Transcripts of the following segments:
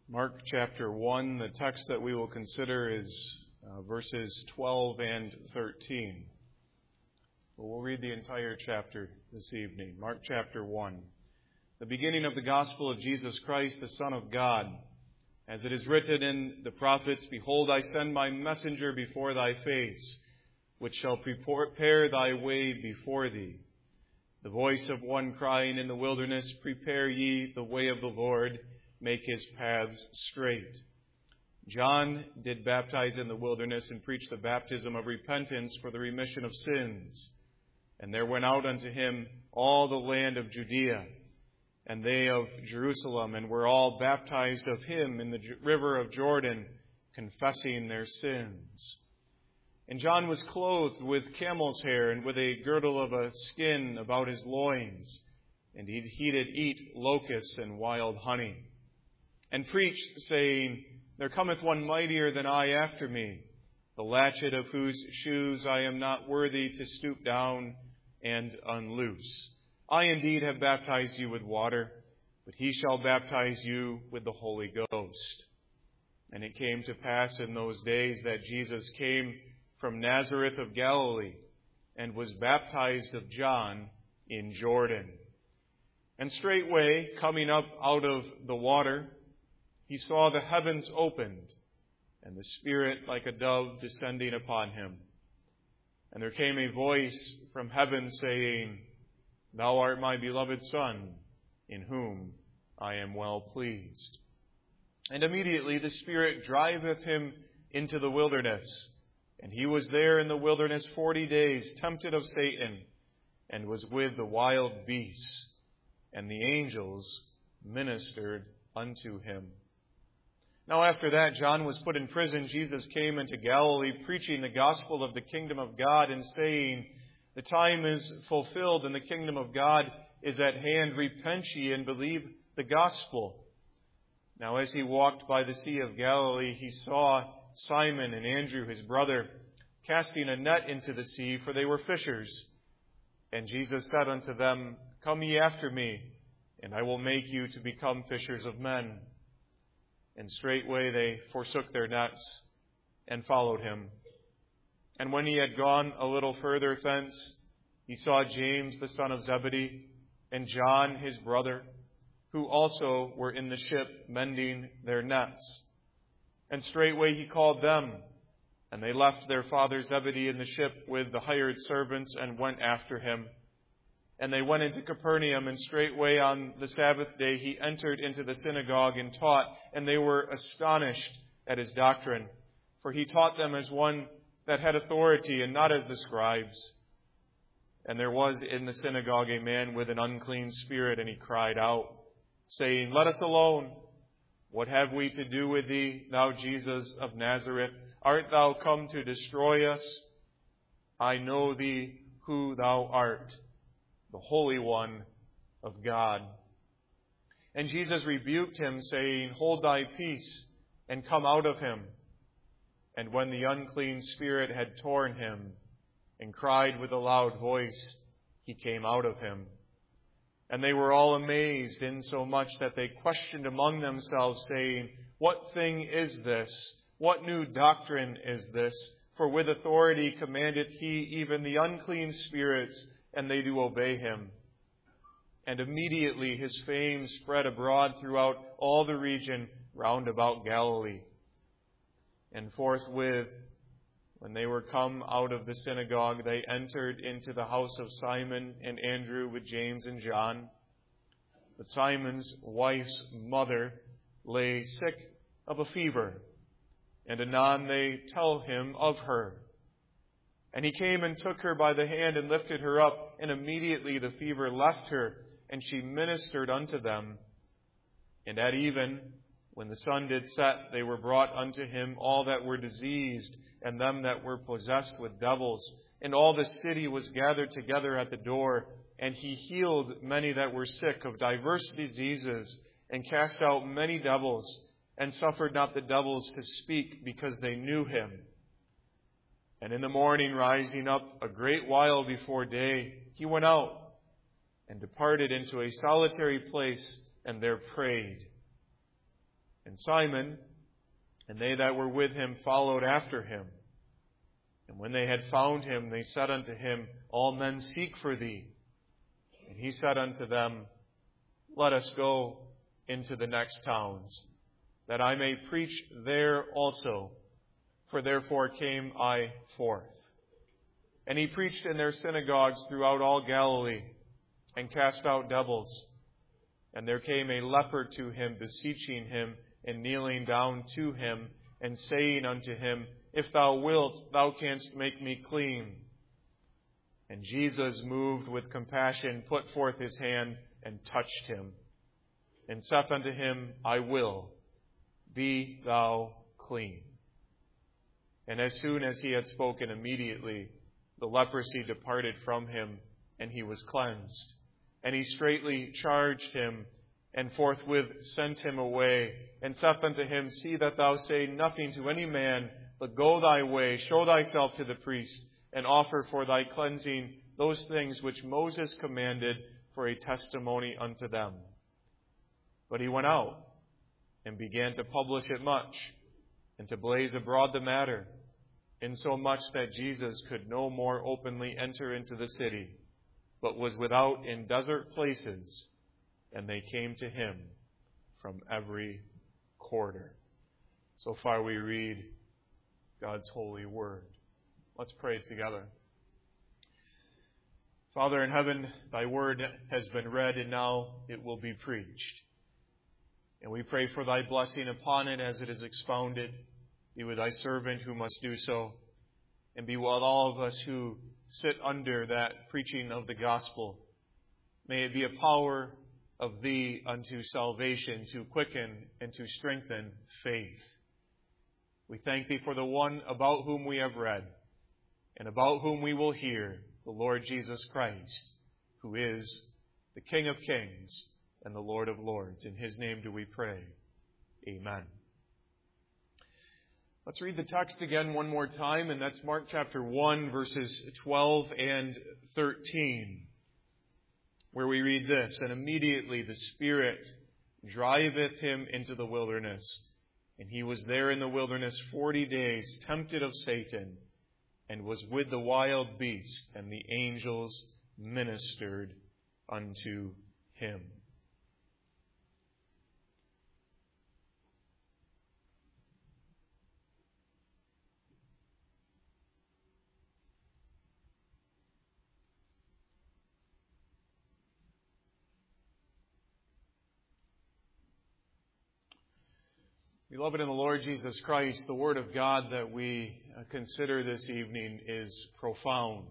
Mark chapter 1, the text that we will consider is verses 12 and 13. We'll read the entire chapter this evening. Mark chapter 1. The beginning of the gospel of Jesus Christ, the Son of God. As it is written in the prophets, Behold, I send my messenger before thy face, which shall prepare thy way before thee. The voice of one crying in the wilderness, Prepare ye the way of the Lord, make his paths straight. John did baptize in the wilderness and preach the baptism of repentance for the remission of sins. And there went out unto him all the land of Judea, and they of Jerusalem, and were all baptized of him in the river of Jordan, confessing their sins. And John was clothed with camel's hair, and with a girdle of a skin about his loins, and he did eat locusts and wild honey. And preached, saying, There cometh one mightier than I after me, the latchet of whose shoes I am not worthy to stoop down and unloose. I indeed have baptized you with water, but he shall baptize you with the Holy Ghost. And it came to pass in those days that Jesus came from Nazareth of Galilee, and was baptized of John in Jordan. And straightway, coming up out of the water, he saw the heavens opened, and the Spirit like a dove descending upon him. And there came a voice from heaven saying, Thou art my beloved Son, in whom I am well pleased. And immediately the Spirit driveth him into the wilderness. And he was there in the wilderness 40 days, tempted of Satan, and was with the wild beasts. And the angels ministered unto him. Now after that, John was put in prison. Jesus came into Galilee, preaching the gospel of the kingdom of God, and saying, The time is fulfilled, and the kingdom of God is at hand. Repent ye, and believe the gospel. Now as he walked by the Sea of Galilee, he saw Simon and Andrew, his brother, casting a net into the sea, for they were fishers. And Jesus said unto them, Come ye after me, and I will make you to become fishers of men. And straightway they forsook their nets and followed him. And when he had gone a little further thence, he saw James the son of Zebedee, and John his brother, who also were in the ship mending their nets. And straightway he called them, and they left their father Zebedee in the ship with the hired servants, and went after him. And they went into Capernaum, and straightway on the Sabbath day he entered into the synagogue and taught, and they were astonished at his doctrine. For he taught them as one that had authority, and not as the scribes. And there was in the synagogue a man with an unclean spirit, and he cried out, saying, Let us alone. What have we to do with thee, thou Jesus of Nazareth? Art thou come to destroy us? I know thee who thou art, the Holy One of God. And Jesus rebuked him, saying, Hold thy peace, and come out of him. And when the unclean spirit had torn him, and cried with a loud voice, he came out of him. And they were all amazed, insomuch that they questioned among themselves, saying, What thing is this? What new doctrine is this? For with authority commandeth he even the unclean spirits, and they do obey him. And immediately his fame spread abroad throughout all the region round about Galilee. And forthwith, when they were come out of the synagogue, they entered into the house of Simon and Andrew with James and John. But Simon's wife's mother lay sick of a fever, and anon they tell him of her. And he came and took her by the hand and lifted her up, and immediately the fever left her, and she ministered unto them. And at even, when the sun did set, they were brought unto him all that were diseased, and them that were possessed with devils. And all the city was gathered together at the door, and he healed many that were sick of diverse diseases, and cast out many devils, and suffered not the devils to speak, because they knew him. And in the morning, rising up a great while before day, he went out and departed into a solitary place, and there prayed. And Simon and they that were with him followed after him. And when they had found him, they said unto him, All men seek for thee. And he said unto them, Let us go into the next towns, that I may preach there also, for therefore came I forth. And he preached in their synagogues throughout all Galilee, and cast out devils. And there came a leper to him, beseeching him, and kneeling down to him, and saying unto him, If thou wilt, thou canst make me clean. And Jesus, moved with compassion, put forth his hand, and touched him, and saith unto him, I will, be thou clean. And as soon as he had spoken, immediately the leprosy departed from him, and he was cleansed. And he straightly charged him, and forthwith sent him away, and saith unto him, See that thou say nothing to any man, but go thy way, show thyself to the priest, and offer for thy cleansing those things which Moses commanded for a testimony unto them. But he went out, and began to publish it much, and to blaze abroad the matter, insomuch that Jesus could no more openly enter into the city, but was without in desert places, and they came to him from every quarter. So far we read God's holy word. Let's pray together. Father in heaven, thy word has been read, and now it will be preached. And we pray for thy blessing upon it as it is expounded. Be with thy servant who must do so, and be with all of us who sit under that preaching of the gospel. May it be a power of thee unto salvation, to quicken and to strengthen faith. We thank thee for the one about whom we have read, and about whom we will hear, the Lord Jesus Christ, who is the King of kings and the Lord of lords. In his name do we pray. Amen. Let's read the text again one more time, and that's Mark chapter 1, verses 12 and 13, where we read this, And immediately the Spirit driveth him into the wilderness, and he was there in the wilderness 40 days, tempted of Satan, and was with the wild beasts, and the angels ministered unto him. Beloved in the Lord Jesus Christ, the Word of God that we consider this evening is profound.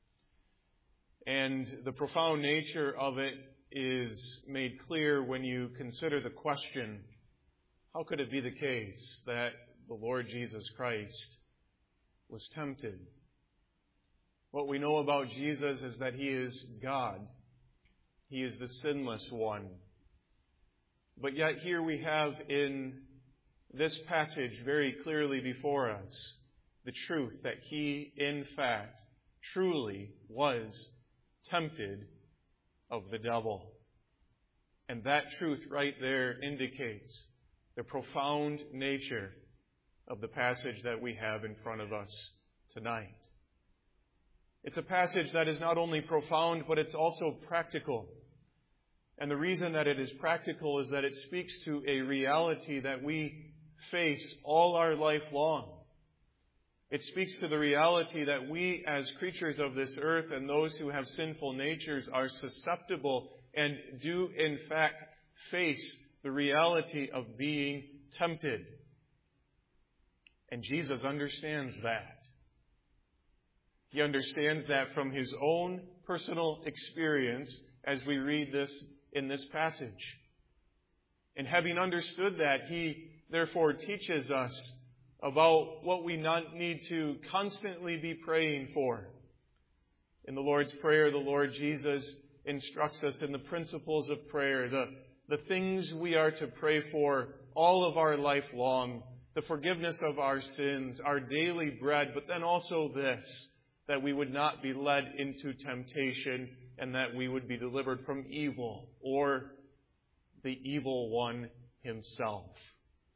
And the profound nature of it is made clear when you consider the question, how could it be the case that the Lord Jesus Christ was tempted? What we know about Jesus is that he is God. He is the sinless one. But yet here we have in this passage very clearly before us the truth that he, in fact, truly was tempted of the devil. And that truth right there indicates the profound nature of the passage that we have in front of us tonight. It's a passage that is not only profound, but it's also practical. And the reason that it is practical is that it speaks to a reality that we face all our life long. It speaks to the reality that we as creatures of this earth and those who have sinful natures are susceptible and do in fact face the reality of being tempted. And Jesus understands that. He understands that from his own personal experience as we read this in this passage. And having understood that, he therefore teaches us about what we need to constantly be praying for. In the Lord's Prayer, the Lord Jesus instructs us in the principles of prayer, the things we are to pray for all of our life long, the forgiveness of our sins, our daily bread, but then also this, that we would not be led into temptation and that we would be delivered from evil or the evil one himself.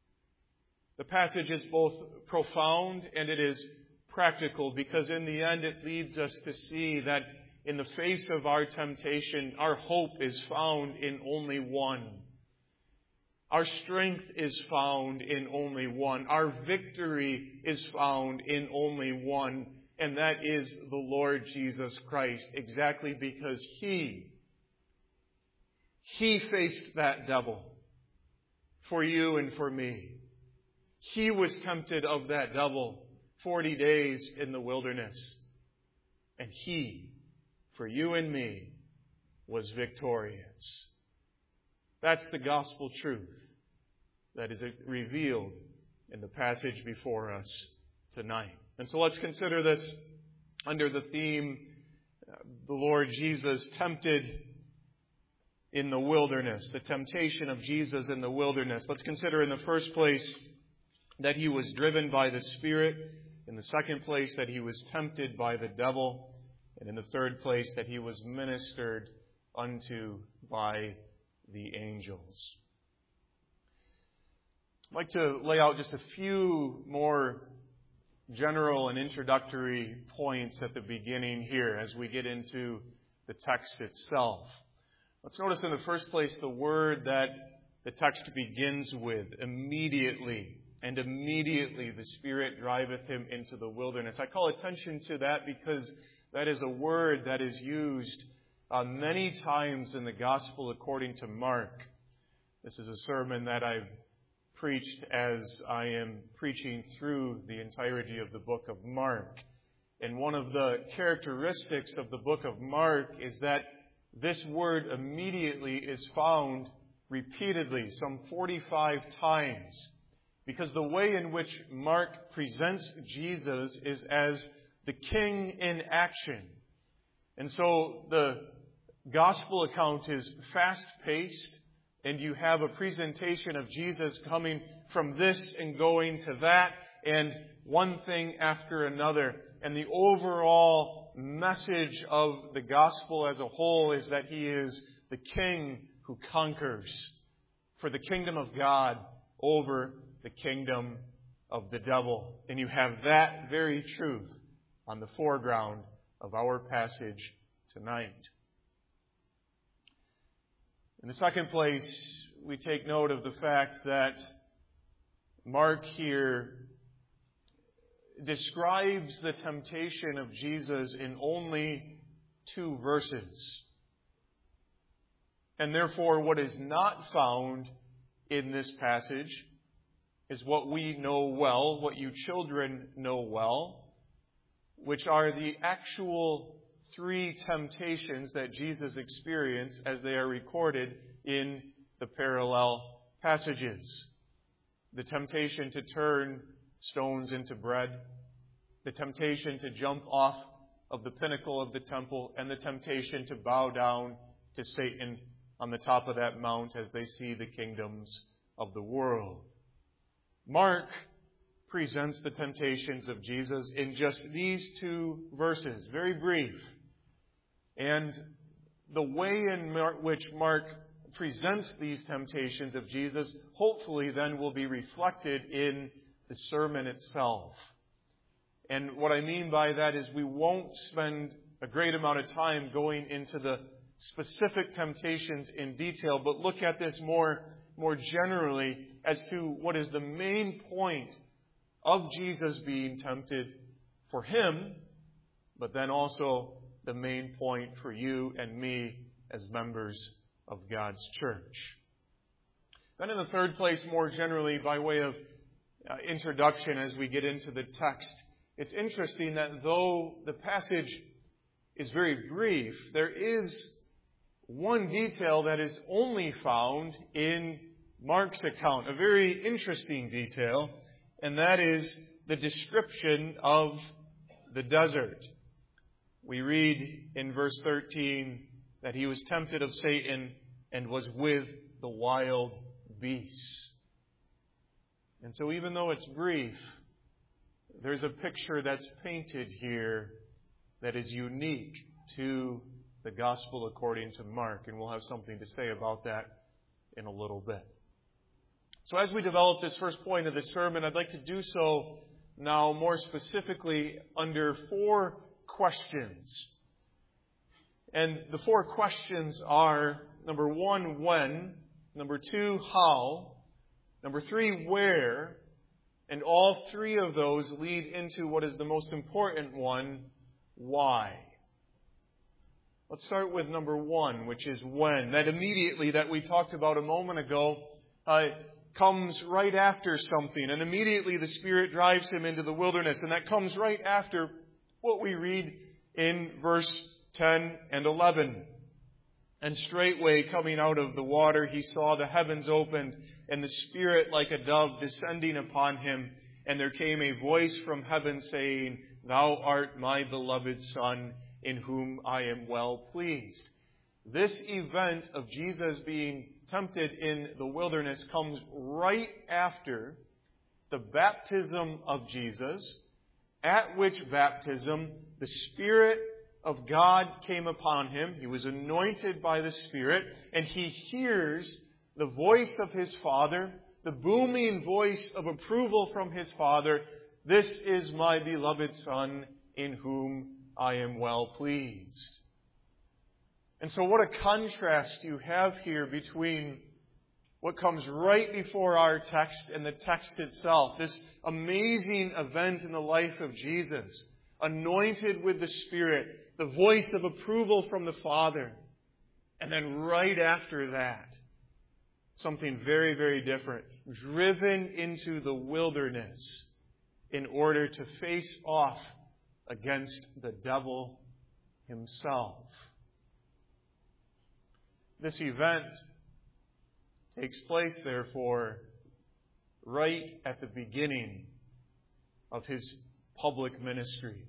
The passage is both profound and it is practical, because in the end it leads us to see that in the face of our temptation, our hope is found in only one. Our strength is found in only one. Our victory is found in only one, and that is the Lord Jesus Christ, exactly because He faced that devil for you and for me. He was tempted of that devil 40 days in the wilderness. And He, for you and me, was victorious. That's the gospel truth that is revealed in the passage before us tonight. And so let's consider this under the theme, the Lord Jesus tempted in the wilderness, the temptation of Jesus in the wilderness. Let's consider in the first place that He was driven by the Spirit. In the second place, that He was tempted by the devil. And in the third place, that He was ministered unto by the angels. I'd like to lay out just a few more general and introductory points at the beginning here as we get into the text itself. Let's notice in the first place the word that the text begins with, immediately. And immediately the Spirit driveth him into the wilderness. I call attention to that because that is a word that is used many times in the Gospel according to Mark. This is a sermon that I've preached as I am preaching through the entirety of the book of Mark. And one of the characteristics of the book of Mark is that this word immediately is found repeatedly, some 45 times. Because the way in which Mark presents Jesus is as the King in action. And so the Gospel account is fast-paced, and you have a presentation of Jesus coming from this and going to that, and one thing after another. And the overall message of the Gospel as a whole is that He is the King who conquers for the kingdom of God over the kingdom of the devil. And you have that very truth on the foreground of our passage tonight. In the second place, we take note of the fact that Mark here describes the temptation of Jesus in only 2 verses. And therefore, what is not found in this passage is what we know well, what you children know well, which are the actual 3 temptations that Jesus experienced as they are recorded in the parallel passages. The temptation to turn stones into bread, the temptation to jump off of the pinnacle of the temple, and the temptation to bow down to Satan on the top of that mount as they see the kingdoms of the world. Mark presents the temptations of Jesus in just these 2 verses, very brief. And the way in which Mark presents these temptations of Jesus, hopefully then will be reflected in the sermon itself. And what I mean by that is we won't spend a great amount of time going into the specific temptations in detail, but look at this more generally as to what is the main point of Jesus being tempted for Him, but then also the main point for you and me as members of God's church. Then in the third place, more generally, by way of introduction as we get into the text, it's interesting that though the passage is very brief, there is one detail that is only found in Mark's account, a very interesting detail, and that is the description of the desert. We read in verse 13 that He was tempted of Satan and was with the wild beasts. And so even though it's brief, there's a picture that's painted here that is unique to the Gospel according to Mark. And we'll have something to say about that in a little bit. So as we develop this first point of the sermon, I'd like to do so now more specifically under 4 questions. And the 4 questions are, number 1, when, number 2, how, number 3, where, and all 3 of those lead into what is the most important one, why. Let's start with number 1, which is when. That immediately, that we talked about a moment ago, comes right after something. And immediately the Spirit drives him into the wilderness. And that comes right after what we read in verse 10 and 11. And straightway coming out of the water, he saw the heavens opened, and the Spirit like a dove descending upon him. And there came a voice from heaven saying, Thou art my beloved Son, in whom I am well pleased. This event of Jesus being tempted in the wilderness comes right after the baptism of Jesus, at which baptism the Spirit of God came upon him. He was anointed by the Spirit, and he hears the voice of his Father, the booming voice of approval from his Father. This is my beloved Son, in whom I am well pleased. And so what a contrast you have here between what comes right before our text and the text itself. This amazing event in the life of Jesus, anointed with the Spirit, the voice of approval from the Father. And then right after that, something very, very different. Driven into the wilderness in order to face off against the devil himself. This event takes place, therefore, right at the beginning of his public ministry.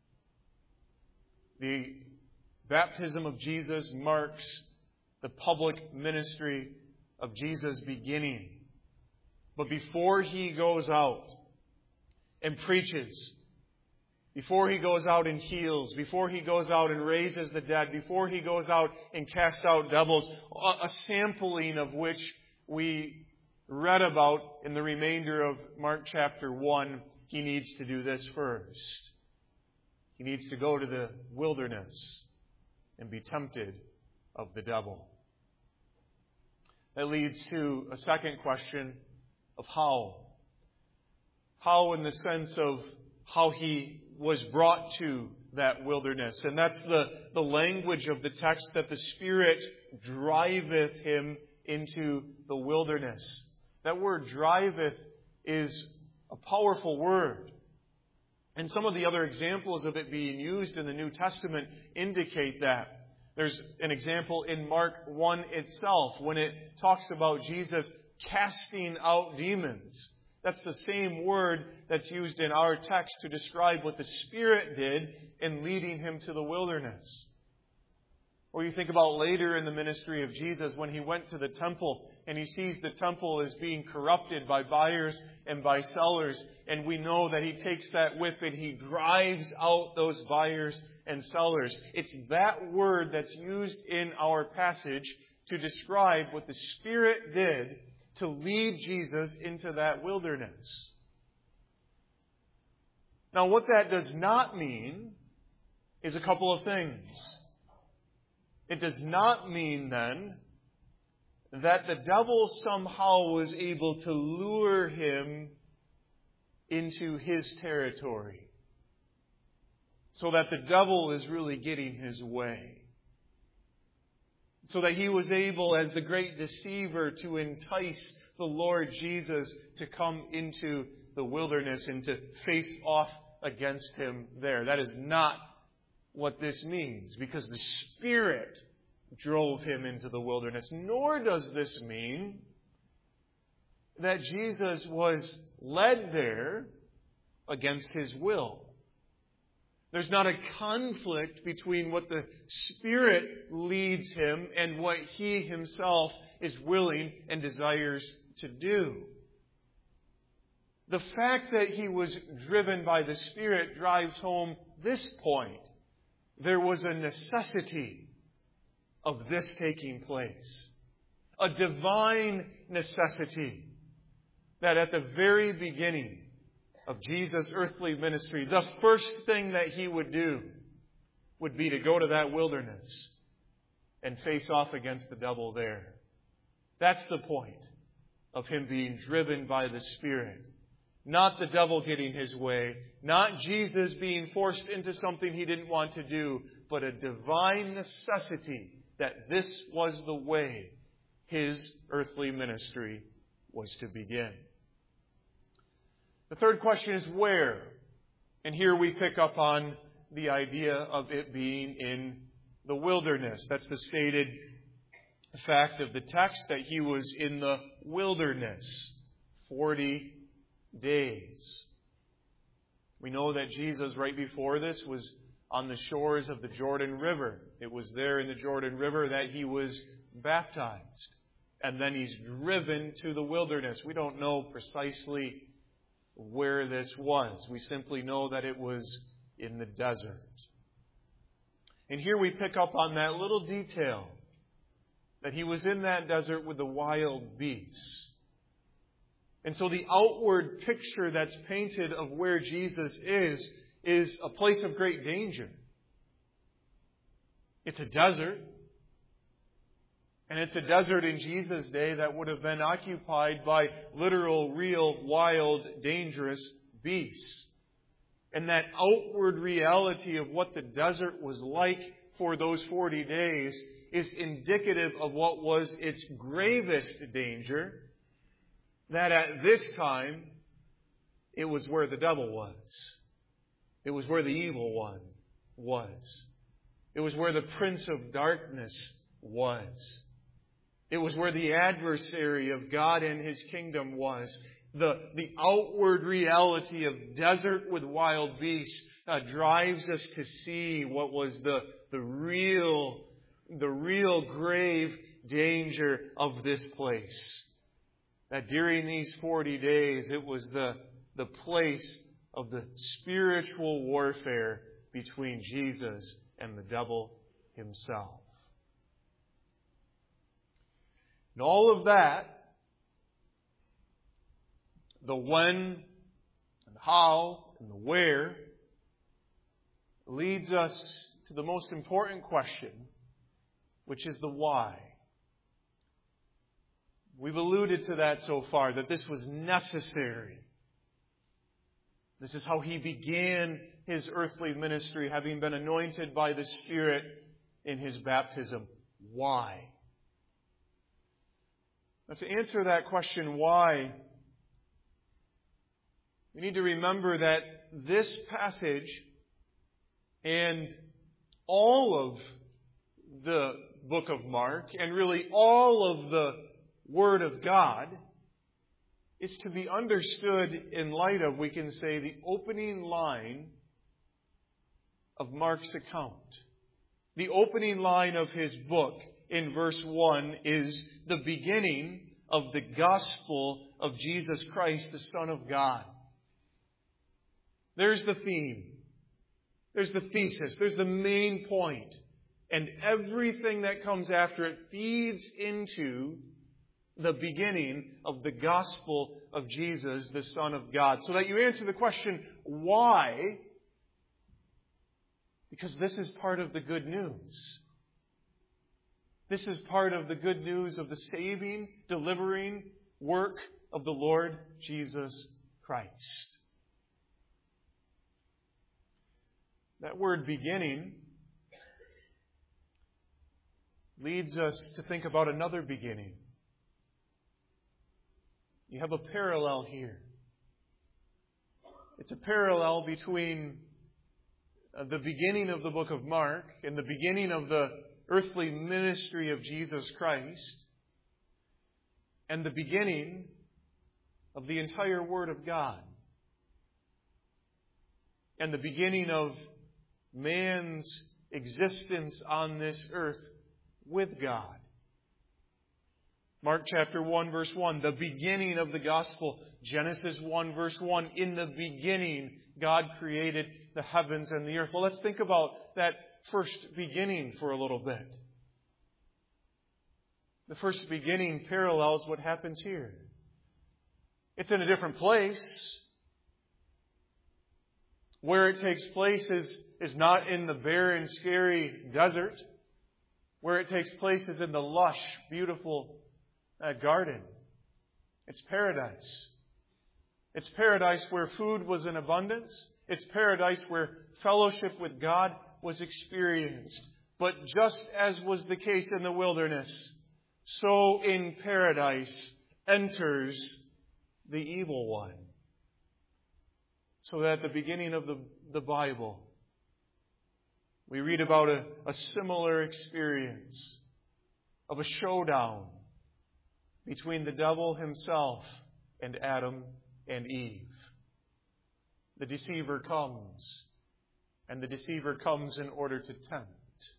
The baptism of Jesus marks the public ministry of Jesus beginning. But before he goes out and preaches, before he goes out and heals, before he goes out and raises the dead, before he goes out and casts out devils, a sampling of which we read about in the remainder of Mark chapter 1, he needs to do this first. He needs to go to the wilderness and be tempted of the devil. That leads to a second question of how. How in the sense of how he was brought to that wilderness. And that's the language of the text, that the Spirit driveth him into the wilderness. That word driveth is a powerful word. And some of the other examples of it being used in the New Testament indicate that. There's an example in Mark 1 itself when it talks about Jesus casting out demons. That's the same word that's used in our text to describe what the Spirit did in leading him to the wilderness. Or you think about later in the ministry of Jesus when he went to the temple and he sees the temple is being corrupted by buyers and by sellers. And we know that he takes that whip and he drives out those buyers and sellers. It's that word that's used in our passage to describe what the Spirit did to lead Jesus into that wilderness. Now, what that does not mean is a couple of things. It does not mean, then, that the devil somehow was able to lure him into his territory, so that the devil is really getting his way. So that he was able, as the great deceiver, to entice the Lord Jesus to come into the wilderness and to face off against him there. That is not what this means, because the Spirit drove him into the wilderness. Nor does this mean that Jesus was led there against his will. There's not a conflict between what the Spirit leads him and what he himself is willing and desires to do. The fact that he was driven by the Spirit drives home this point. There was a necessity of this taking place. A divine necessity. that at the very beginning of Jesus' earthly ministry, the first thing that He would do would be to go to that wilderness and face off against the devil there. That's the point of Him being driven by the Spirit. Not the devil getting his way, not Jesus being forced into something He didn't want to do, but a divine necessity that this was the way His earthly ministry was to begin. The third question is where? And here we pick up on the idea of it being in the wilderness. That's the stated fact of the text, that He was in the wilderness 40 days. We know that Jesus, right before this, was on the shores of the Jordan River. It was there in the Jordan River that He was baptized. And then He's driven to the wilderness. We don't know precisely where this was. We simply know that it was in the desert. And here we pick up on that little detail, that He was in that desert with the wild beasts. And so the outward picture that's painted of where Jesus is a place of great danger. It's a desert. And it's a desert in Jesus' day that would have been occupied by literal, real, wild, dangerous beasts. And that outward reality of what the desert was like for those 40 days is indicative of what was its gravest danger, that at this time, it was where the devil was. It was where the evil one was. It was where the prince of darkness was. It was where the adversary of God and His kingdom was. The outward reality of desert with wild beasts drives us to see what was the real grave danger of this place. That during these 40 days, it was the place of the spiritual warfare between Jesus and the devil himself. And all of that, the when and how and the where, leads us to the most important question, which is the why. We've alluded to that so far, that this was necessary. This is how He began His earthly ministry, having been anointed by the Spirit in His baptism. Why? Now, to answer that question, why, we need to remember that this passage and all of the book of Mark, and really all of the Word of God, is to be understood in light of, we can say, the opening line of Mark's account. The opening line of his book in verse 1 is the beginning of the gospel of Jesus Christ, the Son of God. There's the theme. There's the thesis. There's the main point. And everything that comes after it feeds into the beginning of the gospel of Jesus, the Son of God. So that you answer the question, why? Because this is part of the good news. This is part of the good news of the saving, delivering work of the Lord Jesus Christ. That word beginning leads us to think about another beginning. You have a parallel here. It's a parallel between the beginning of the book of Mark and the beginning of the earthly ministry of Jesus Christ and the beginning of the entire Word of God and the beginning of man's existence on this earth with God. Mark chapter 1 verse 1, the beginning of the gospel. Genesis 1 verse 1, in the beginning God created the heavens and the earth. Well, let's think about that first beginning for a little bit. The first beginning parallels what happens here. It's in a different place. Where it takes place is not in the barren, scary desert. Where it takes place is in the lush, beautiful garden. It's paradise. It's paradise where food was in abundance. It's paradise where fellowship with God was experienced. But just as was the case in the wilderness, so in paradise enters the evil one. So that at the beginning of the Bible, we read about a similar experience of a showdown between the devil himself and Adam and Eve. The deceiver comes, and the deceiver comes in order to tempt.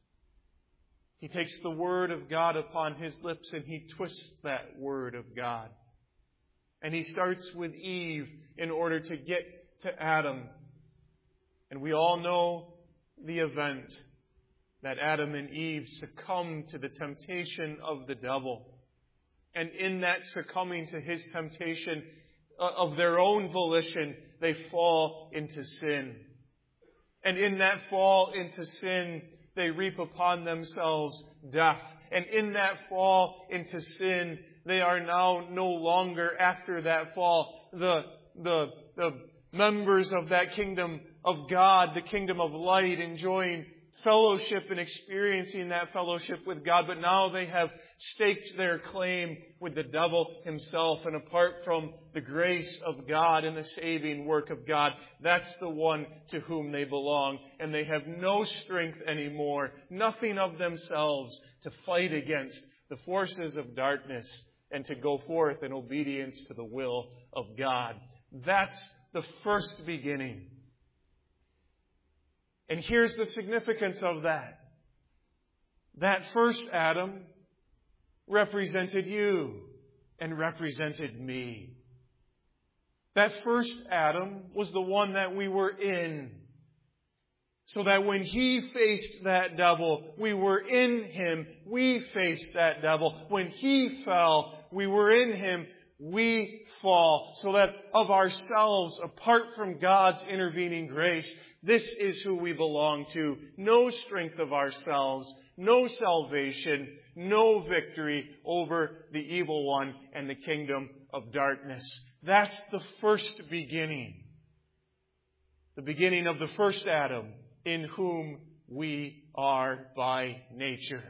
He takes the word of God upon his lips and he twists that word of God. And he starts with Eve in order to get to Adam. And we all know the event that Adam and Eve succumb to the temptation of the devil. And in that succumbing to his temptation of their own volition, they fall into sin. And in that fall into sin, they reap upon themselves death. And in that fall into sin, they are now no longer, after that fall, the members of that kingdom of God, the kingdom of light, enjoying fellowship and experiencing that fellowship with God. But now they have staked their claim with the devil himself. And apart from the grace of God and the saving work of God, that's the one to whom they belong. And they have no strength anymore, nothing of themselves to fight against the forces of darkness and to go forth in obedience to the will of God. That's the first beginning. And here's the significance of that. That first Adam represented you and represented me. That first Adam was the one that we were in. So that when he faced that devil, we were in him. We faced that devil. When he fell, we were in him. We fall. So that of ourselves, apart from God's intervening grace, this is who we belong to. No strength of ourselves, no salvation, no victory over the evil one and the kingdom of darkness. That's the first beginning. The beginning of the first Adam, in whom we are by nature.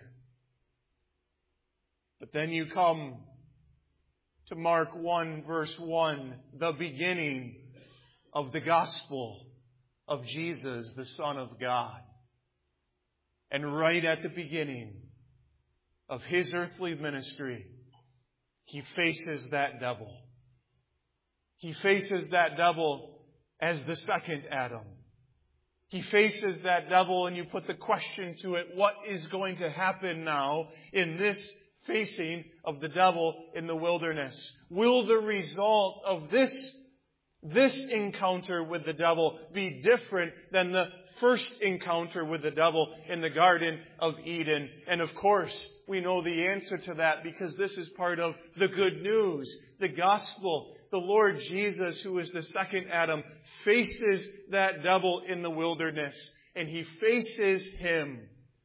But then you come to Mark 1 verse 1, the beginning of the gospel of Jesus, the Son of God. And right at the beginning of his earthly ministry, he faces that devil. He faces that devil as the second Adam. He faces that devil, and you put the question to it, what is going to happen now in this facing of the devil in the wilderness? Will the result of this encounter with the devil be different than the first encounter with the devil in the Garden of Eden? And of course, we know the answer to that because this is part of the good news, the gospel. The Lord Jesus, who is the second Adam, faces that devil in the wilderness, and he faces him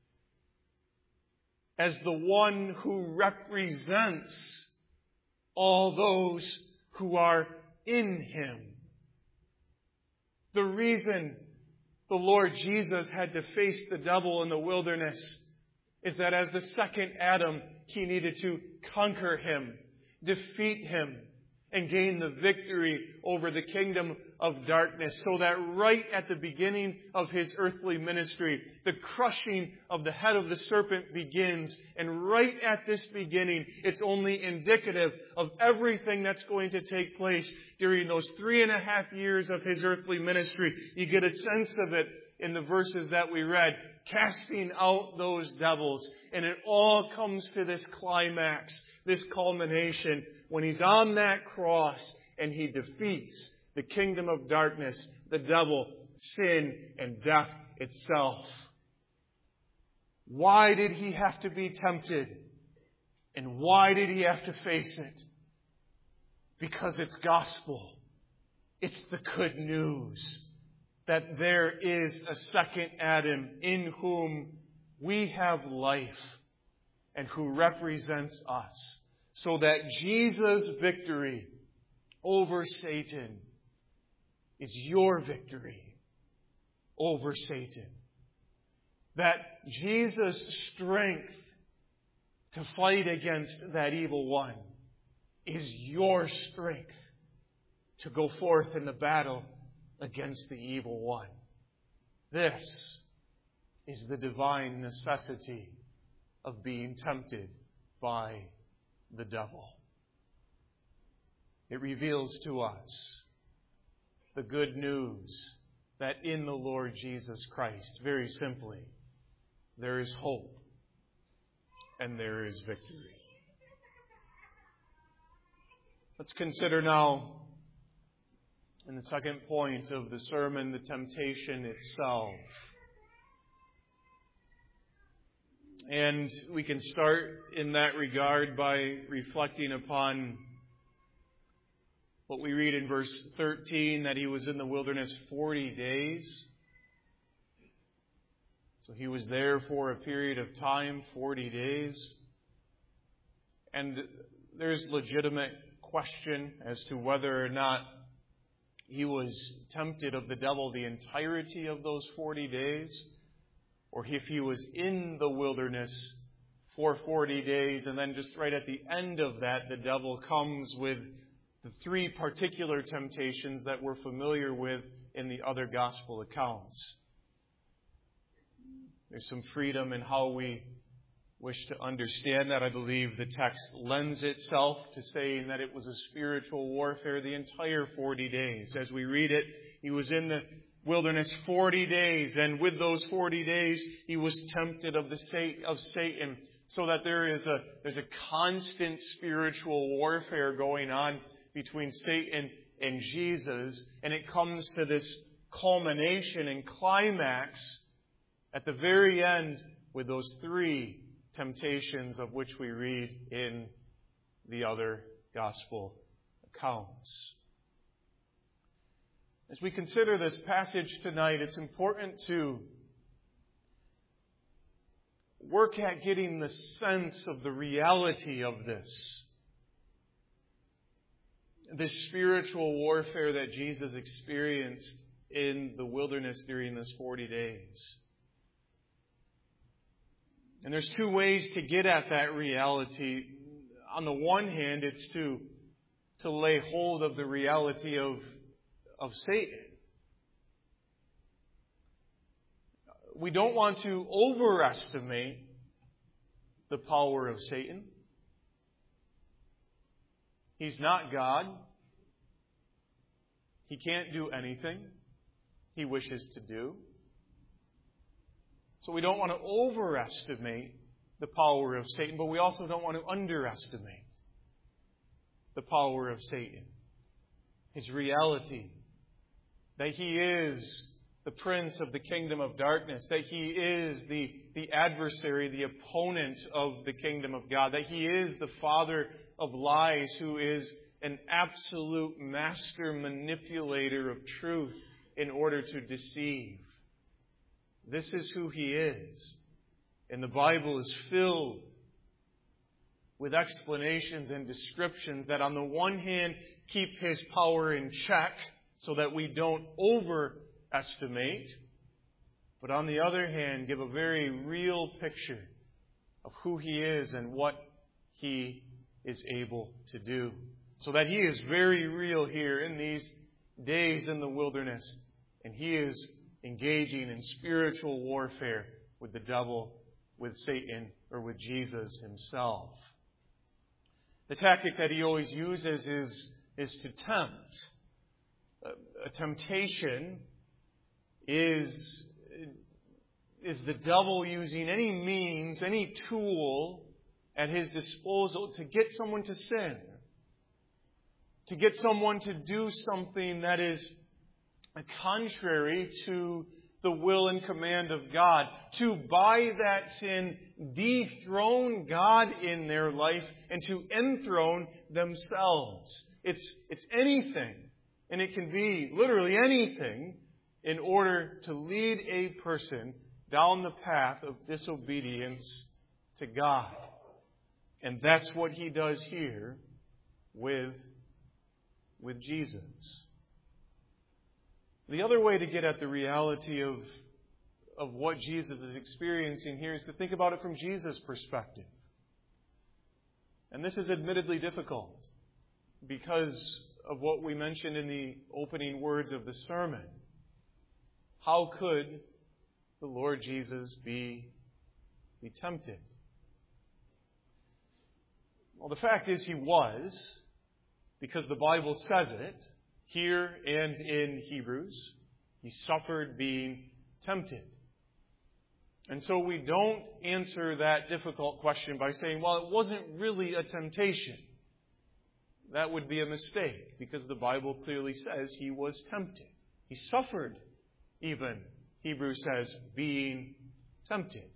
as the one who represents all those who are in him. The reason the Lord Jesus had to face the devil in the wilderness is that as the second Adam, he needed to conquer him, defeat him, and gain the victory over the kingdom of darkness. So that right at the beginning of his earthly ministry, the crushing of the head of the serpent begins. And right at this beginning, it's only indicative of everything that's going to take place during those 3.5 years of his earthly ministry. You get a sense of it in the verses that we read, casting out those devils. And it all comes to this climax, this culmination, when he's on that cross and he defeats the kingdom of darkness, the devil, sin, and death itself. Why did he have to be tempted? And why did he have to face it? Because it's gospel. It's the good news that there is a second Adam in whom we have life and who represents us. So that Jesus' victory over Satan is your victory over Satan. That Jesus' strength to fight against that evil one is your strength to go forth in the battle against the evil one. This is the divine necessity of being tempted by the devil. It reveals to us the good news that in the Lord Jesus Christ, very simply, there is hope and there is victory. Let's consider now, in the second point of the sermon, the temptation itself. And we can start in that regard by reflecting upon what we read in verse 13, that he was in the wilderness 40 days. So he was there for a period of time, 40 days. And there's legitimate question as to whether or not he was tempted of the devil the entirety of those 40 days, or if he was in the wilderness for 40 days, and then just right at the end of that, the devil comes with the three particular temptations that we're familiar with in the other gospel accounts. There's some freedom in how we wish to understand that. I believe the text lends itself to saying that it was a spiritual warfare the entire 40 days. As we read it, he was in the wilderness 40 days, and with those 40 days, he was tempted of Satan, so that there's a constant spiritual warfare going on between Satan and Jesus, and it comes to this culmination and climax at the very end with those three temptations of which we read in the other gospel accounts. As we consider this passage tonight, it's important to work at getting the sense of the reality of this spiritual warfare that Jesus experienced in the wilderness during this 40 days. And there's two ways to get at that reality. On the one hand, it's to lay hold of the reality of Satan. We don't want to overestimate the power of Satan. He's not God. He can't do anything he wishes to do. So we don't want to overestimate the power of Satan, but we also don't want to underestimate the power of Satan. His reality, that he is the prince of the kingdom of darkness, that he is the adversary, the opponent of the kingdom of God, that he is the father of lies, who is an absolute master manipulator of truth in order to deceive. This is who he is. And the Bible is filled with explanations and descriptions that on the one hand keep his power in check so that we don't overestimate, but on the other hand give a very real picture of who he is and what he is able to do. So that he is very real here in these days in the wilderness, and he is engaging in spiritual warfare with the devil, with Satan, or with Jesus himself. The tactic that he always uses is to tempt. A temptation is the devil using any means, any tool at his disposal to get someone to sin, to get someone to do something that is contrary to the will and command of God, to by that sin dethrone God in their life and to enthrone themselves. It's anything, and it can be literally anything, in order to lead a person down the path of disobedience to God. And that's what He does here with Jesus. The other way to get at the reality of what Jesus is experiencing here is to think about it from Jesus' perspective. And this is admittedly difficult because of what we mentioned in the opening words of the sermon. How could the Lord Jesus be tempted? Well, the fact is He was, because the Bible says it, here and in Hebrews. He suffered being tempted. And so we don't answer that difficult question by saying, well, it wasn't really a temptation. That would be a mistake, because the Bible clearly says He was tempted. He suffered, even, Hebrews says, being tempted.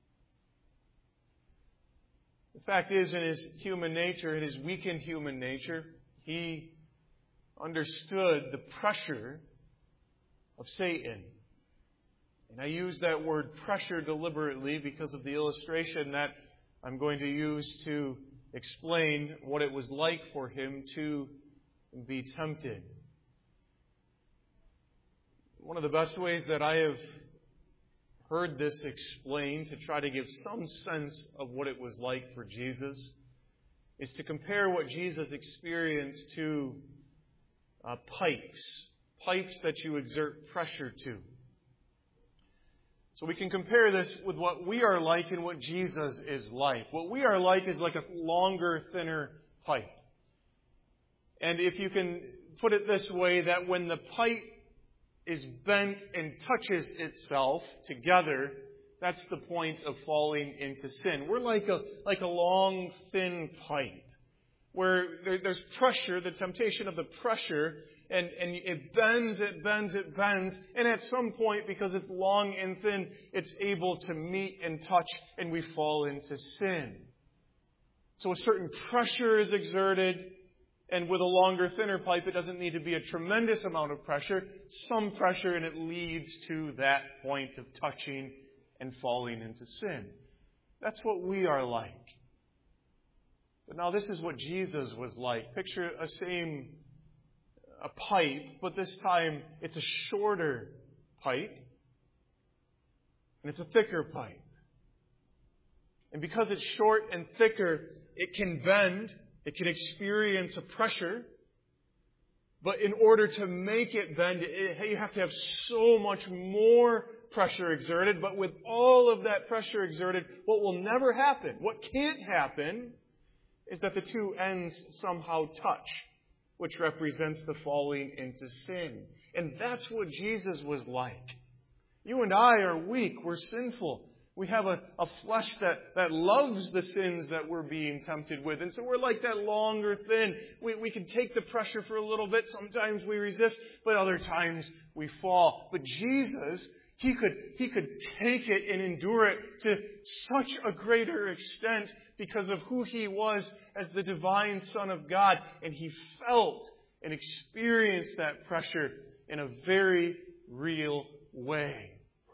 The fact is, in His human nature, in His weakened human nature, He understood the pressure of Satan. And I use that word pressure deliberately because of the illustration that I'm going to use to explain what it was like for Him to be tempted. One of the best ways that I have heard this explained to try to give some sense of what it was like for Jesus is to compare what Jesus experienced to pipes that you exert pressure to. So we can compare this with what we are like and what Jesus is like. What we are like is like a longer, thinner pipe. And if you can put it this way, that when the pipe is bent and touches itself together, that's the point of falling into sin. We're like a long, thin pipe where there's pressure, the temptation of the pressure, and it bends, and at some point, because it's long and thin, it's able to meet and touch, and we fall into sin. So a certain pressure is exerted, and with a longer, thinner pipe, it doesn't need to be a tremendous amount of pressure, some pressure, and it leads to that point of touching and falling into sin. That's what we are like. But now this is what Jesus was like. Picture a pipe, but this time it's a shorter pipe, and it's a thicker pipe. And because it's short and thicker, it can bend, it can experience a pressure, but in order to make it bend, you have to have so much more pressure exerted. But with all of that pressure exerted, what will never happen, what can't happen, is that the two ends somehow touch, which represents the falling into sin. And that's what Jesus was like. You and I are weak. We're sinful. We have a flesh that loves the sins that we're being tempted with. And so we're like that longer thin. We can take the pressure for a little bit. Sometimes we resist, but other times we fall. But Jesus, He could take it and endure it to such a greater extent because of who He was as the divine Son of God. And He felt and experienced that pressure in a very real way.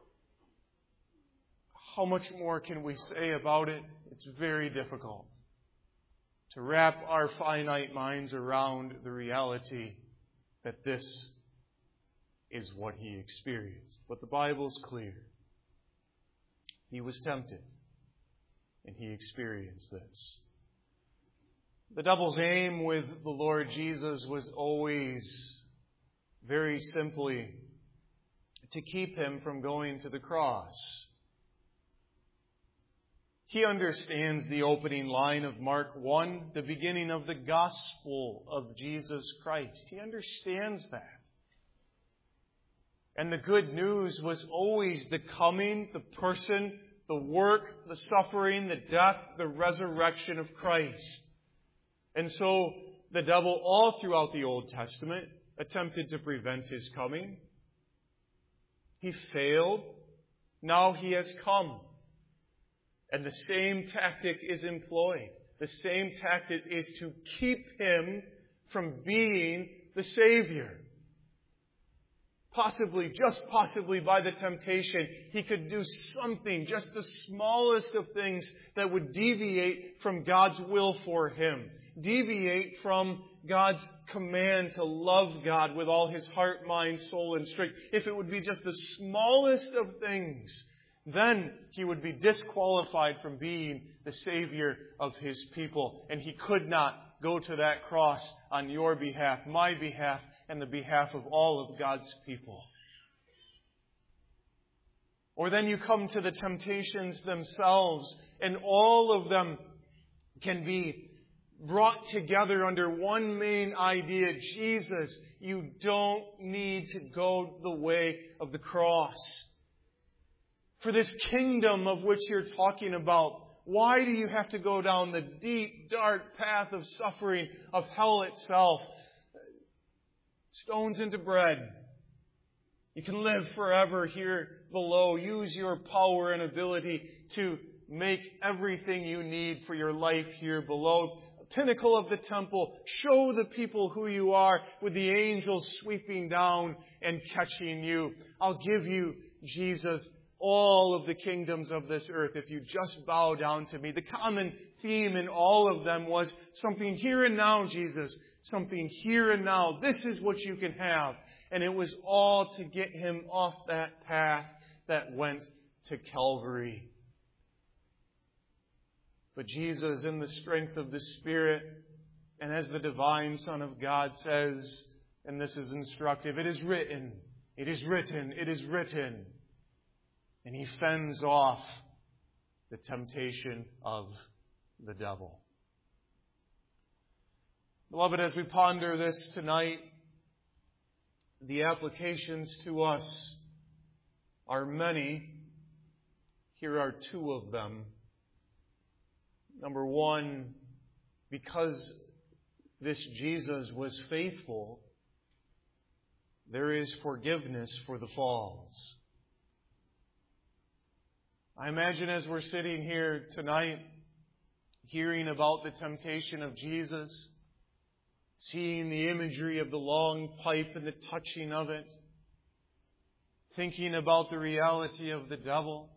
How much more can we say about it? It's very difficult to wrap our finite minds around the reality that this is what He experienced. But the Bible's clear. He was tempted, and He experienced this. The devil's aim with the Lord Jesus was always, very simply, to keep Him from going to the cross. He understands the opening line of Mark 1, the beginning of the gospel of Jesus Christ. He understands that. And the good news was always the coming, the person, the work, the suffering, the death, the resurrection of Christ. And so the devil, all throughout the Old Testament, attempted to prevent His coming. He failed. Now He has come. And the same tactic is employed. The same tactic is to keep Him from being the Savior. Possibly, just possibly by the temptation, He could do something, just the smallest of things that would deviate from God's will for Him. Deviate from God's command to love God with all his heart, mind, soul, and strength. If it would be just the smallest of things, then He would be disqualified from being the Savior of His people. And He could not go to that cross on your behalf, my behalf, and the behalf of all of God's people. Or then you come to the temptations themselves, and all of them can be brought together under one main idea. Jesus, you don't need to go the way of the cross. For this kingdom of which you're talking about, why do you have to go down the deep, dark path of suffering, of hell itself? Stones into bread. You can live forever here below. Use your power and ability to make everything you need for your life here below. Pinnacle of the temple. Show the people who you are with the angels sweeping down and catching you. I'll give you, Jesus, all of the kingdoms of this earth if you just bow down to me. The common theme in all of them was something here and now, Jesus. Something here and now. This is what you can have. And it was all to get him off that path that went to Calvary. But Jesus, in the strength of the Spirit, and as the divine Son of God says, and this is instructive, it is written, it is written, it is written. And He fends off the temptation of the devil. Beloved, as we ponder this tonight, the applications to us are many. Here are two of them. Number one, because this Jesus was faithful, there is forgiveness for the falls. I imagine as we're sitting here tonight, hearing about the temptation of Jesus, seeing the imagery of the long pipe and the touching of it, thinking about the reality of the devil,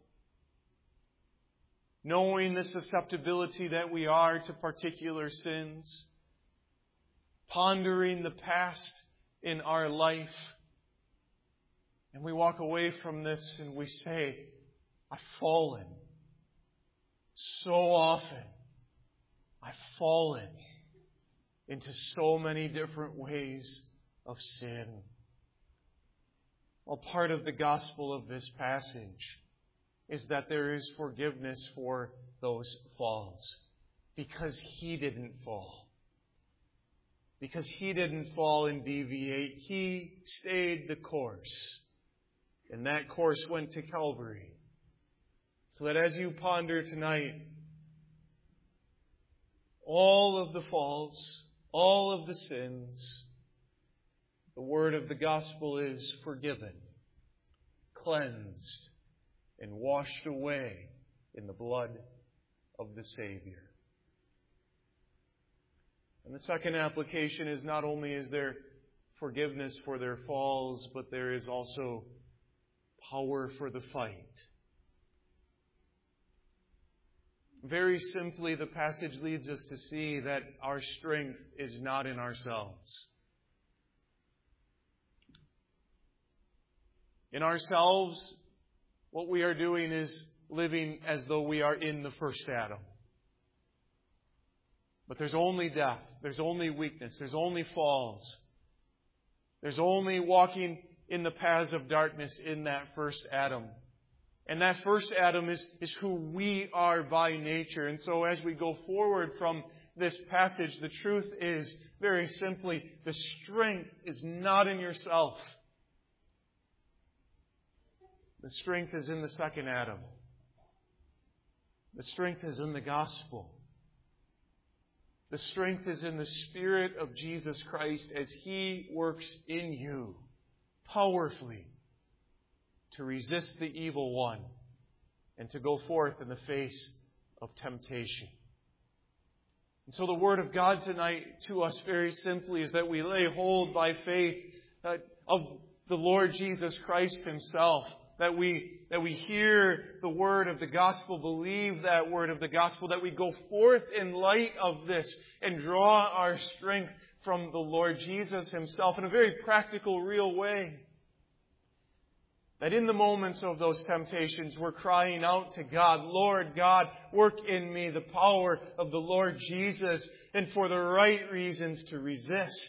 knowing the susceptibility that we are to particular sins, pondering the past in our life, and we walk away from this and we say, I've fallen. So often, I've fallen into so many different ways of sin. Well, part of the gospel of this passage is that there is forgiveness for those falls because He didn't fall. Because He didn't fall and deviate. He stayed the course. And that course went to Calvary. So that as you ponder tonight, all of the falls, all of the sins, the word of the gospel is forgiven, cleansed, and washed away in the blood of the Savior. And the second application is not only is there forgiveness for their falls, but there is also power for the fight. Very simply, the passage leads us to see that our strength is not in ourselves. In ourselves, what we are doing is living as though we are in the first Adam. But there's only death, there's only weakness, there's only falls. There's only walking in the paths of darkness in that first Adam. And that first Adam is who we are by nature. And so as we go forward from this passage, the truth is, very simply, the strength is not in yourself. The strength is in the second Adam. The strength is in the gospel. The strength is in the Spirit of Jesus Christ as He works in you powerfully to resist the evil one and to go forth in the face of temptation. And so the Word of God tonight to us very simply is that we lay hold by faith of the Lord Jesus Christ Himself. That we hear the word of the gospel, believe that word of the gospel, that we go forth in light of this and draw our strength from the Lord Jesus Himself in a very practical, real way. That in the moments of those temptations, we're crying out to God, Lord God, work in me the power of the Lord Jesus, and for the right reasons to resist,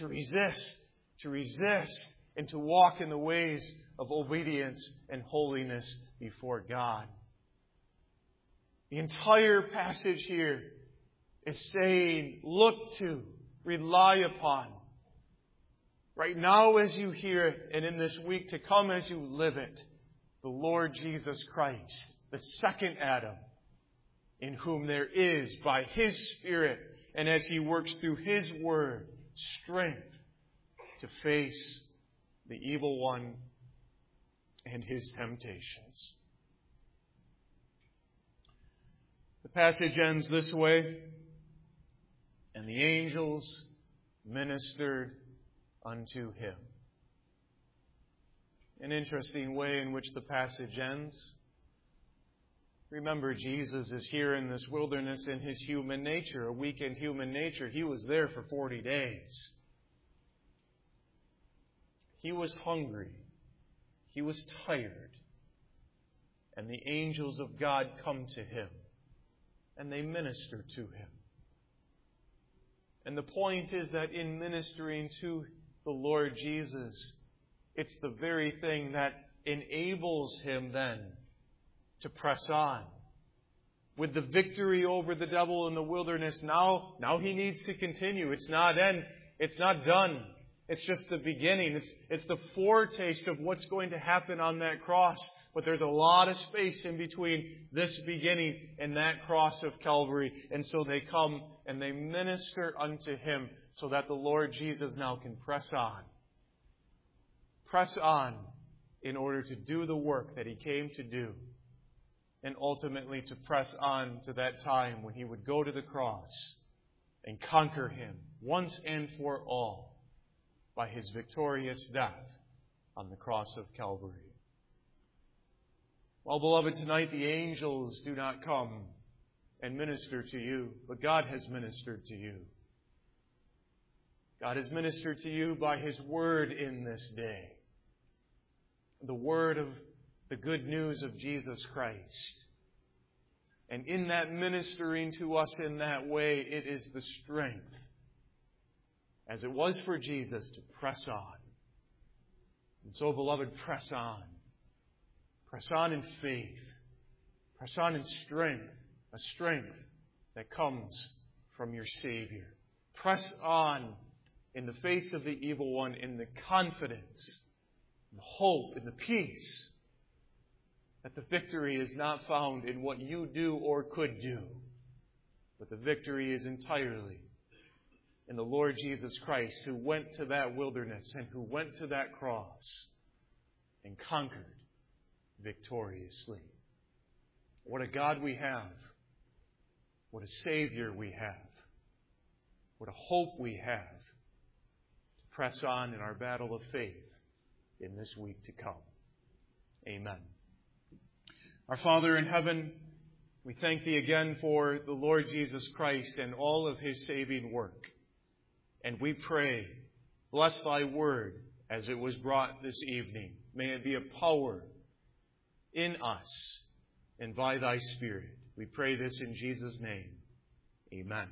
and to walk in the ways of obedience and holiness before God. The entire passage here is saying, look to, rely upon. Right now as you hear it, and in this week to come as you live it, the Lord Jesus Christ, the second Adam, in whom there is, by His Spirit, and as He works through His Word, strength to face the evil one and his temptations. The passage ends this way, and the angels ministered unto him. An interesting way in which the passage ends. Remember, Jesus is here in this wilderness in His human nature, a weakened human nature. He was there for 40 days. He was hungry. He was tired. And the angels of God come to Him. And they minister to Him. And the point is that in ministering to the Lord Jesus, it's the very thing that enables Him then to press on. With the victory over the devil in the wilderness, now He needs to continue. It's not done. It's just the beginning. It's the foretaste of what's going to happen on that cross. But there's a lot of space in between this beginning and that cross of Calvary. And so they come and they minister unto Him so that the Lord Jesus now can press on. Press on in order to do the work that He came to do. And ultimately to press on to that time when He would go to the cross and conquer Him once and for all by His victorious death on the cross of Calvary. Well, beloved, tonight the angels do not come and minister to you, but God has ministered to you. God has ministered to you by His Word in this day. The Word of the good news of Jesus Christ. And in that ministering to us in that way, it is the strength, as it was for Jesus, to press on. And so, beloved, press on. Press on in faith. Press on in strength. A strength that comes from your Savior. Press on in the face of the evil one in the confidence, the hope, and the peace that the victory is not found in what you do or could do, but the victory is entirely in the Lord Jesus Christ, who went to that wilderness and who went to that cross and conquered victoriously. What a God we have. What a Savior we have. What a hope we have to press on in our battle of faith in this week to come. Amen. Our Father in heaven, we thank Thee again for the Lord Jesus Christ and all of His saving work. And we pray, bless Thy word as it was brought this evening. May it be a power in us and by Thy Spirit. We pray this in Jesus' name. Amen.